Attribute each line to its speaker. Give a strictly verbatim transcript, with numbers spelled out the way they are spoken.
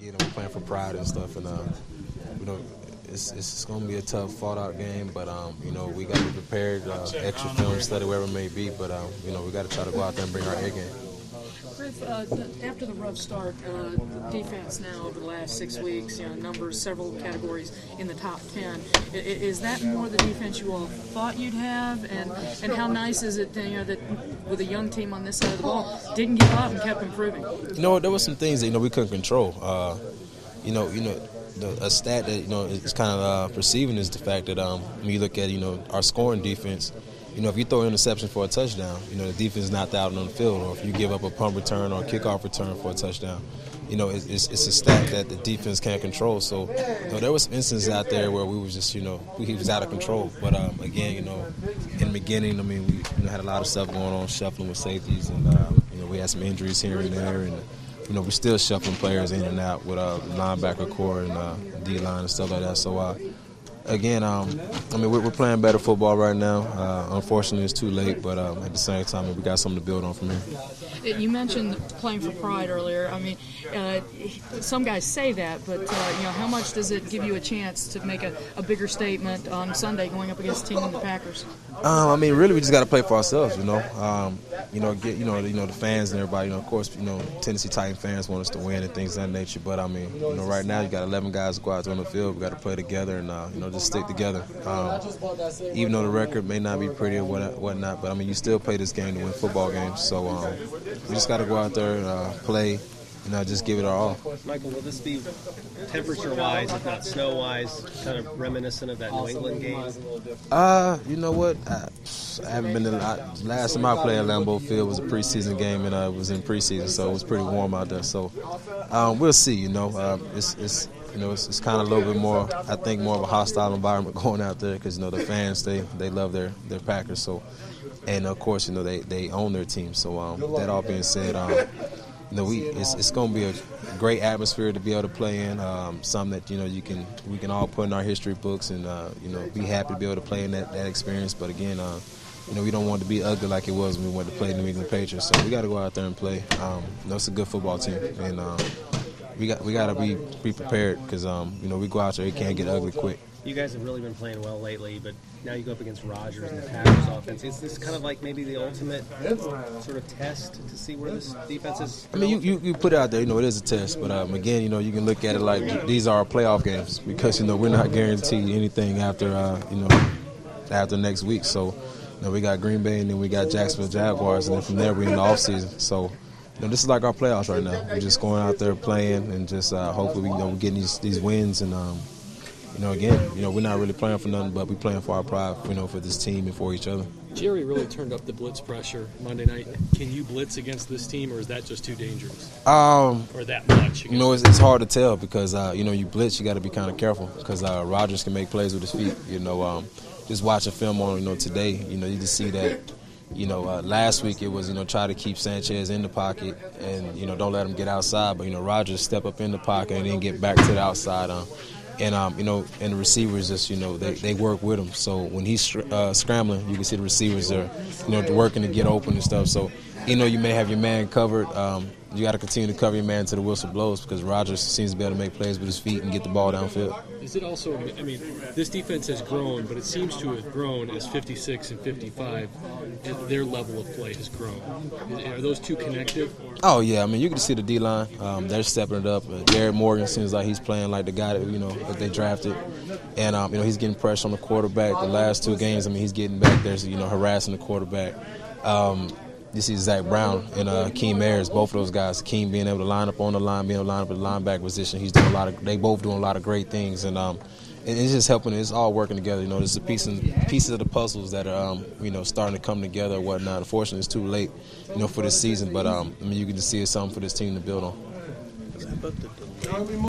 Speaker 1: again, we're playing for pride and stuff, and uh, you know, it's it's going to be a tough, fought-out game. But um, you know, we got to be prepared, uh, extra film study, wherever it may be. But um, you know, we got to try to go out there and bring our A game.
Speaker 2: Griff, uh, after the rough start, uh, the defense now over the last six weeks, you know, numbers, several categories in the top ten. I, is that more the defense you all thought you'd have? And and how nice is it, you know, that with a young team on this side of the ball, didn't give up and kept improving?
Speaker 1: You know, there were some things that you know we couldn't control. Uh, you know, you know. The, a stat that you know is kind of uh, perceiving is the fact that um, when you look at you know our scoring defense, you know if you throw an interception for a touchdown, you know the defense is not out on the field, or if you give up a punt return or a kickoff return for a touchdown, you know it's, it's, it's a stat that the defense can't control. So you know, there was some instances out there where we was just you know he was out of control. But um, again, you know in the beginning, I mean we you know, had a lot of stuff going on, shuffling with safeties, and uh, you know we had some injuries here and there, and you know, we're still shuffling players in and out with uh, linebacker core and uh, D-line and stuff like that. So, uh, again, um, I mean, we're, we're playing better football right now. Uh, unfortunately, it's too late, but um, at the same time, we got something to build on from here.
Speaker 2: You mentioned playing for pride earlier. I mean, uh, some guys say that, but, uh, you know, how much does it give you a chance to make a, a bigger statement on Sunday going up against a team like the Packers?
Speaker 1: Um, I mean, really, we just got to play for ourselves, you know. Um, you know, get you know, you know the fans and everybody. You know, of course, you know, Tennessee Titan fans want us to win and things of that nature. But I mean, you know, right now you got eleven guys go out there on the field. We got to play together and uh, you know just stick together. Um, even though the record may not be pretty or what whatnot, but I mean, you still play this game to win football games. So um, we just got to go out there and uh, play. You know, just give it our all.
Speaker 3: Michael, will this be temperature-wise, if not snow-wise, kind of reminiscent of that New England game?
Speaker 1: Uh, you know what? I, I haven't been to the last time I played at Lambeau Field was a preseason game, and uh, it was in preseason, so it was pretty warm out there. So um, we'll see. You know, um, it's it's you know it's, it's kind of a little bit more. I think more of a hostile environment going out there because you know the fans they they love their their Packers. So, and of course you know they they own their team. So um, that all being said. Um, You know, we it's, it's going to be a great atmosphere to be able to play in. Um, something that you know you can we can all put in our history books, and uh, you know be happy to be able to play in that, that experience. But again, uh, you know we don't want it to be ugly like it was when we went to play New England Patriots. So we got to go out there and play. Um, you know, it's a good football team, and um, we got we got to be be prepared because um, you know we go out there, it can't get ugly quick.
Speaker 3: You guys have really been playing well lately, but now you go up against Rodgers and the Packers offense. Is this kind of like maybe the ultimate sort of test to see where this defense is?
Speaker 1: I mean, you, you, you put it out there, you know, it is a test. But, um, again, you know, you can look at it like these are our playoff games because, you know, we're not guaranteed anything after, uh, you know, after next week. So, you know, we got Green Bay and then we got Jacksonville Jaguars, and then from there we're in the offseason. So, you know, this is like our playoffs right now. We're just going out there playing and just uh, hopefully, we, you know, we're getting these, these wins and, um, you know, again, you know, we're not really playing for nothing, but we're playing for our pride, you know, for this team and for each other.
Speaker 4: Jerry really turned up the blitz pressure Monday night. Can you blitz against this team, or is that just too dangerous?
Speaker 1: Um,
Speaker 4: or that much?
Speaker 1: You know, it's, it's hard to tell because, uh, you know, you blitz, you got to be kind of careful because uh, Rodgers can make plays with his feet. You know, um, just watching film on, you know, today, you know, you just see that, you know, uh, last week it was, you know, try to keep Sanchez in the pocket and, you know, don't let him get outside. But, you know, Rodgers step up in the pocket and then get back to the outside. Um, And, um, you know, and the receivers just, you know, they, they work with him. So when he's uh, scrambling, you can see the receivers are, you know, working to get open and stuff. So, you know, you may have your man covered. Um, you got to continue to cover your man until the whistle blows because Rodgers seems to be able to make plays with his feet and get the ball downfield.
Speaker 4: Is it also, I mean, this defense has grown, but it seems to have grown as fifty-six and fifty-five, and their level of play has grown. Are those two connected?
Speaker 1: Oh, yeah. I mean, you can see the D-line. Um, they're stepping it up. Uh, Jared Morgan seems like he's playing like the guy that, you know, that they drafted. And, um, you know, he's getting pressure on the quarterback. The last two games, I mean, he's getting back there, you know, harassing the quarterback. Um, you see Zach Brown and uh, Akeem Ayers, both of those guys. Akeem being able to line up on the line, being able to line up at the linebacker position. He's doing a lot of. They both doing a lot of great things, and um, and it's just helping. It's all working together. You know, there's a piece and pieces of the puzzles that are, um, you know, starting to come together and whatnot. Unfortunately, it's too late, you know, for this season. But um, I mean, you can just see it's something for this team to build on.